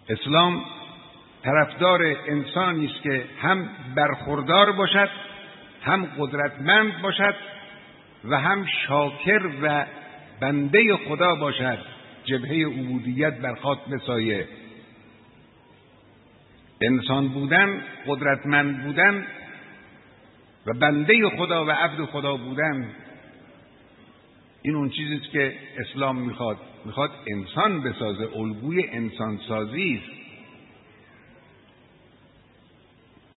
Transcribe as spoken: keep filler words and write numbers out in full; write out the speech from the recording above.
اسلام طرفدار انسانی است که هم برخوردار باشد، هم قدرتمند باشد و هم شاکر و بنده خدا باشد، جبهه عبودیت بر خاتم سایه. انسان بودن، قدرتمند بودن و بنده خدا و عبد خدا بودن، این اون چیزیست که اسلام میخواد. میخواد انسان بسازه، الگوی انسان سازی است.